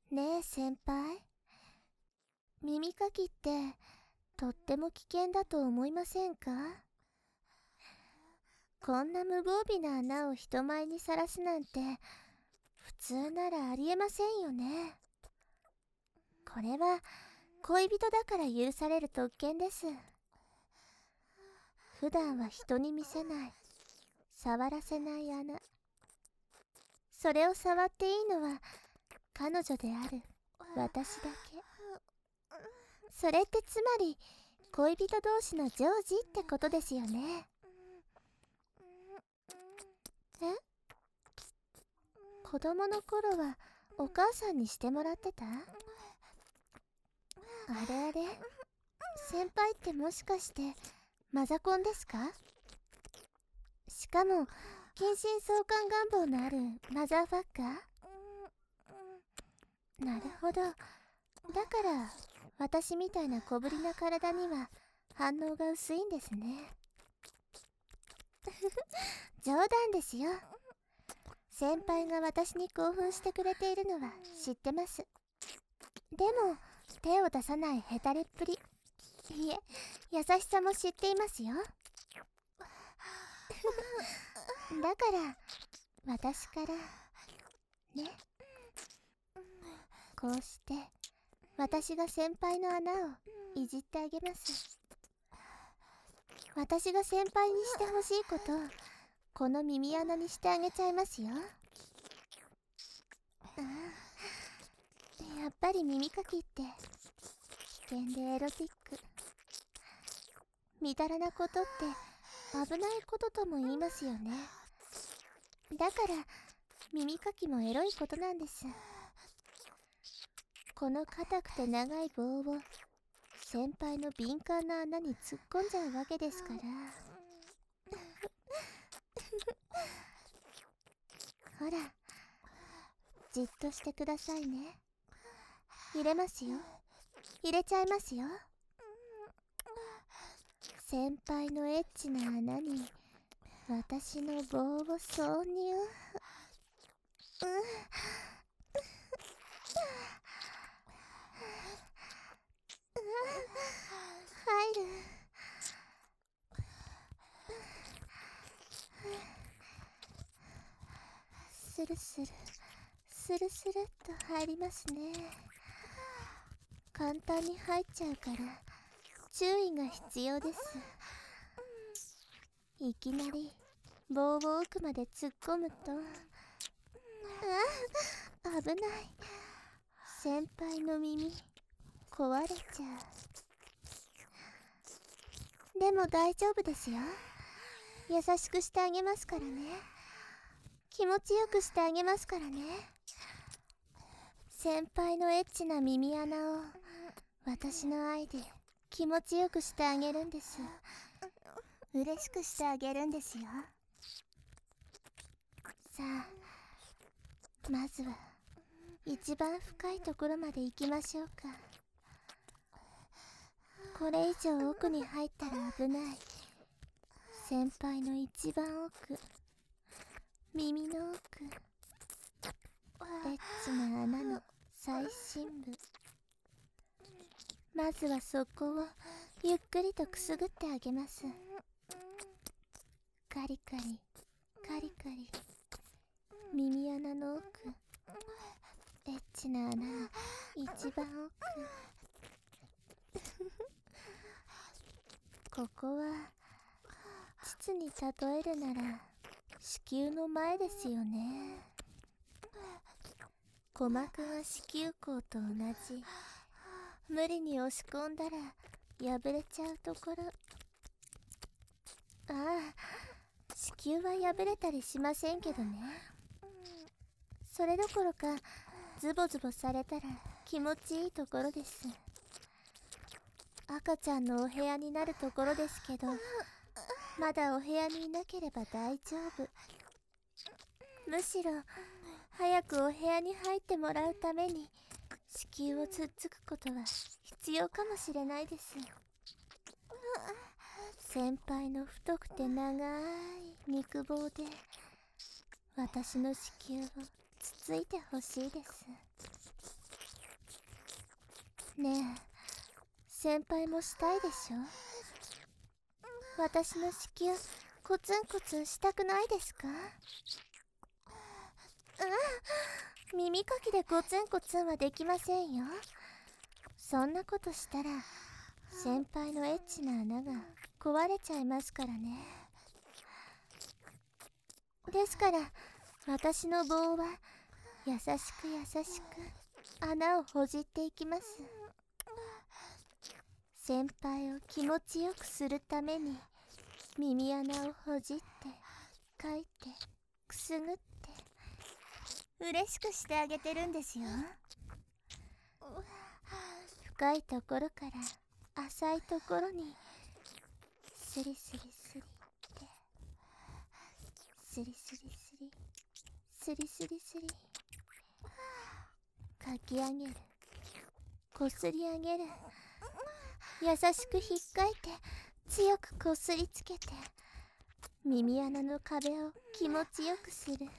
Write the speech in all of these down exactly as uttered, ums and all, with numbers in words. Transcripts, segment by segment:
ねえ先輩、耳かきってとっても危険だと思いませんか？こんな無防備な穴を人前にさらすなんて普通ならありえませんよね。これは恋人だから許される特権です。普段は人に見せない、触らせない穴、それを触っていいのは彼女である私だけ。それってつまり恋人同士の常時ってことですよね。え？子供の頃はお母さんにしてもらってた？あれあれ、先輩ってもしかしてマザコンですか？しかも近親相関願望のあるマザーファッカー？なるほど。だから私みたいな小ぶりな体には反応が薄いんですね。冗談ですよ。先輩が私に興奮してくれているのは知ってます。でも手を出さないヘタレっぷり、いえ優しさも知っていますよ。だから私からね、こうして私が先輩の穴をいじってあげます。私が先輩にしてほしいことをこの耳穴にしてあげちゃいますよ。ああ、やっぱり耳かきって危険でエロティック、みだらなことって危ないこととも言いますよね。だから耳かきもエロいことなんです。この硬くて長い棒を先輩の敏感な穴に突っ込んじゃうわけですから。ほら、じっとしてくださいね。入れますよ。入れちゃいますよ。先輩のエッチな穴に私の棒を挿入。うん、入る。スルスルスルスルっと入りますね。簡単に入っちゃうから注意が必要です。いきなり棒を奥まで突っ込むと、あ、危ない。先輩の耳壊れちゃう。でも大丈夫ですよ。優しくしてあげますからね。気持ちよくしてあげますからね。先輩のエッチな耳穴を私の愛で気持ちよくしてあげるんです。嬉しくしてあげるんですよ。さあ、まずは一番深いところまで行きましょうか。これ以上奥に入ったら危ない。先輩の一番奥、耳の奥、エッチな穴の最深部。まずはそこをゆっくりとくすぐってあげます。カリカリカリカリ、耳穴の奥、エッチな穴の一番奥。ここは膣に例えるなら子宮の前ですよね。鼓膜が子宮口と同じ。無理に押し込んだら破れちゃうところ。ああ、子宮は破れたりしませんけどね。それどころかズボズボされたら気持ちいいところです。赤ちゃんのお部屋になるところですけど、まだお部屋にいなければ大丈夫。むしろ早くお部屋に入ってもらうために子宮をつっつくことは必要かもしれないです。先輩の太くて長い肉棒で私の子宮をつついてほしいです。 ねえ、先輩もしたいでしょ。私の子宮コツンコツンしたくないですか？うん、耳かきでコツンコツンはできませんよ。そんなことしたら先輩のエッチな穴が壊れちゃいますからね。ですから私の棒は優しく優しく穴をほじっていきます。先輩を気持ちよくするために耳穴をほじってかいてくすぐって嬉しくしてあげてるんですよ。深いところから浅いところにスリスリスリってスリスリスリスリスリスリかき上げる、こすり上げる、優しくひっかいて強くこすりつけて耳穴の壁を気持ちよくする。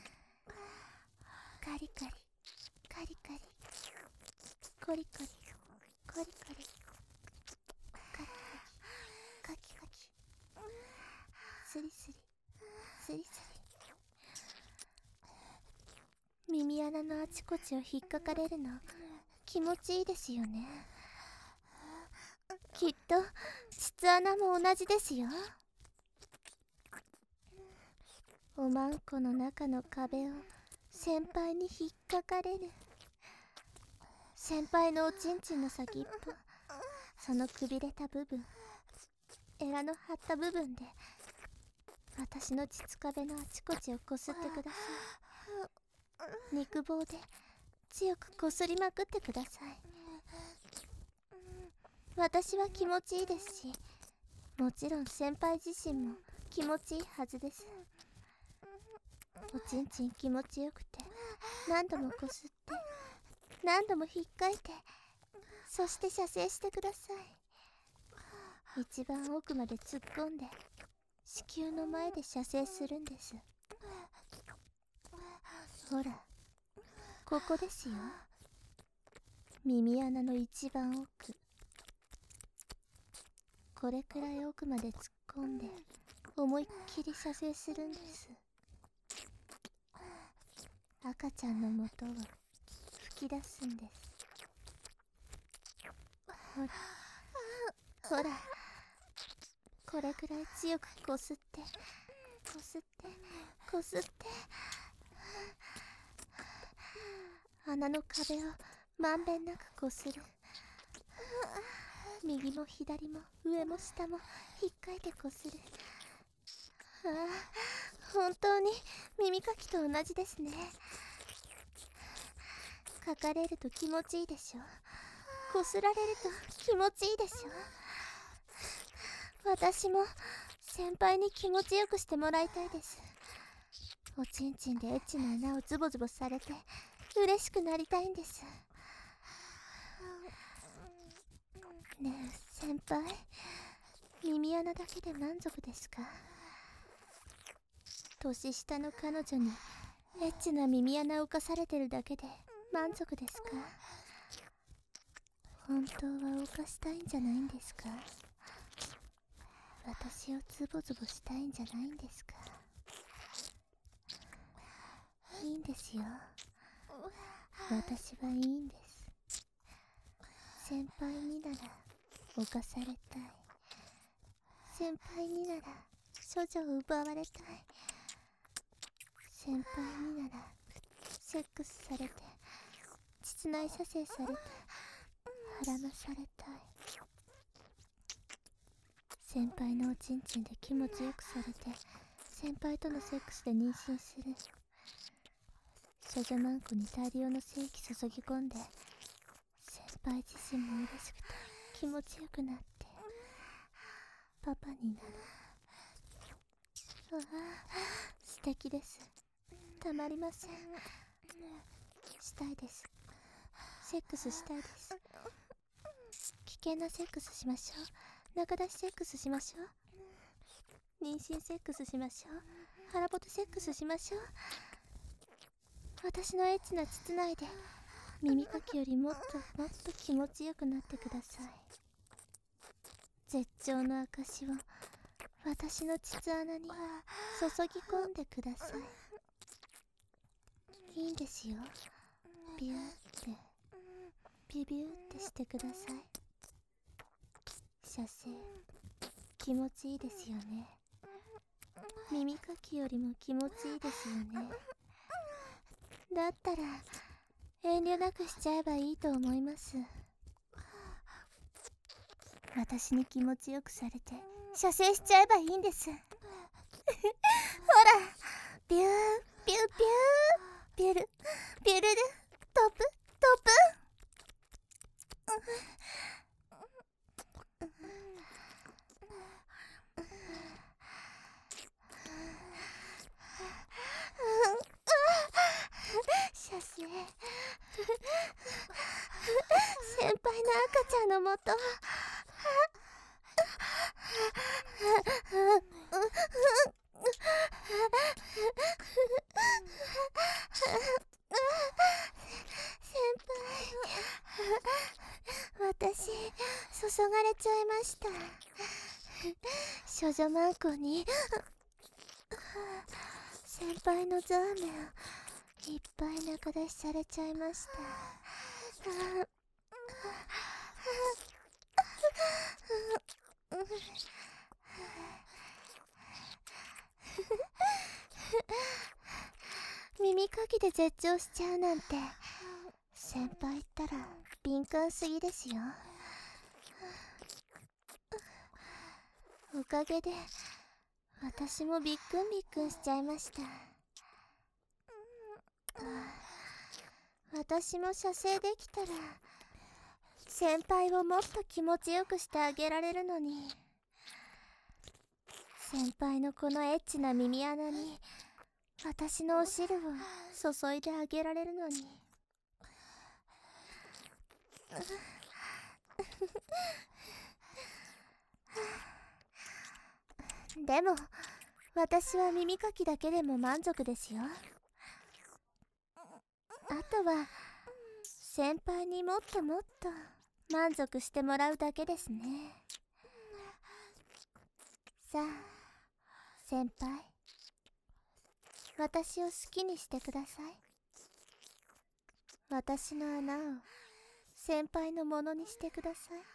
カリカリカリカリコリコリコリコリカキカキカキカキスリスリスリスリ。耳穴のあちこちを引っかかれるの気持ちいいですよね。きっと膣穴も同じですよ。おまんこの中の壁を先輩に引っかかれる。先輩のおちんちんの先っぽ、そのくびれた部分、エラの張った部分で私の膣壁のあちこちをこすってください。肉棒で強くこすりまくってください。私は気持ちいいですし、もちろん先輩自身も気持ちいいはずです。おちんちん気持ちよくて何度もこすって何度も引っかいて、そして射精してください。一番奥まで突っ込んで子宮の前で射精するんです。ほら、ここですよ。耳穴の一番奥。これくらい奥まで突っ込んで思いっきり射精するんです。赤ちゃんの元を吹き出すんです。ほらほら、これくらい強くこすってこすってこすって、穴の壁をまんべんなくこする。右も左も上も下もひっかいてこする。ああ、本当に耳かきと同じですね。かかれると気持ちいいでしょ。こすられると気持ちいいでしょ。私も先輩に気持ちよくしてもらいたいです。おちんちんでエッチな穴をズボズボされて嬉しくなりたいんです。ねえ先輩、耳穴だけで満足ですか？年下の彼女にエッチな耳穴を犯されてるだけで満足ですか？本当は犯したいんじゃないんですか？私をズボズボしたいんじゃないんですか？いいんですよ。私はいいんです。先輩になら犯されたい。先輩になら処女を奪われたい。先輩にならセックスされて膣内射精されて孕まされたい。先輩のおちんちんで気持ちよくされて先輩とのセックスで妊娠する。処女マンコに大量の精液注ぎ込んで先輩自身も嬉しくて気持ちよくなってパパになる。ああ、素敵です。たまりません。したいです。セックスしたいです。危険なセックスしましょう。中出しセックスしましょう。妊娠セックスしましょう。腹ボトセックスしましょう。私のエッチな膣内で耳かきよりもっともっと気持ちよくなってください。絶頂の証を私の膣穴に注ぎ込んでください。いいんですよ。ビューってビビューってしてください。射精気持ちいいですよね。耳かきよりも気持ちいいですよね。だったら遠慮なくしちゃえばいいと思います。私に気持ちよくされて射精しちゃえばいいんです。ほら、ビュービュービュービュルビュルルトップトップ。射精先輩の赤ちゃんのもと先輩、私注がれちゃいました。少女マンコに先輩のザーメンいっぱい中出しされちゃいました。耳かきで絶頂しちゃうなんて先輩ったら敏感すぎですよ。おかげで私もびっくんびっくんしちゃいました。私も射精できたら先輩をもっと気持ちよくしてあげられるのに。先輩のこのエッチな耳穴に私のお汁を注いであげられるのに。でも私は耳かきだけでも満足ですよ。あとは先輩にもっともっと満足してもらうだけですね。さあ先輩、私を好きにしてください。私の穴を先輩のものにしてください。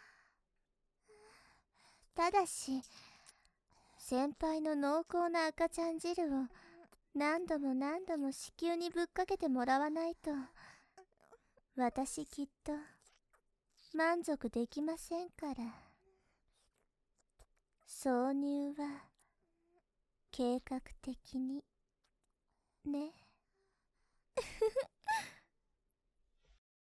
ただし先輩の濃厚な赤ちゃん汁を何度も何度も子宮にぶっかけてもらわないと私きっと満足できませんから。挿入は計画的にね。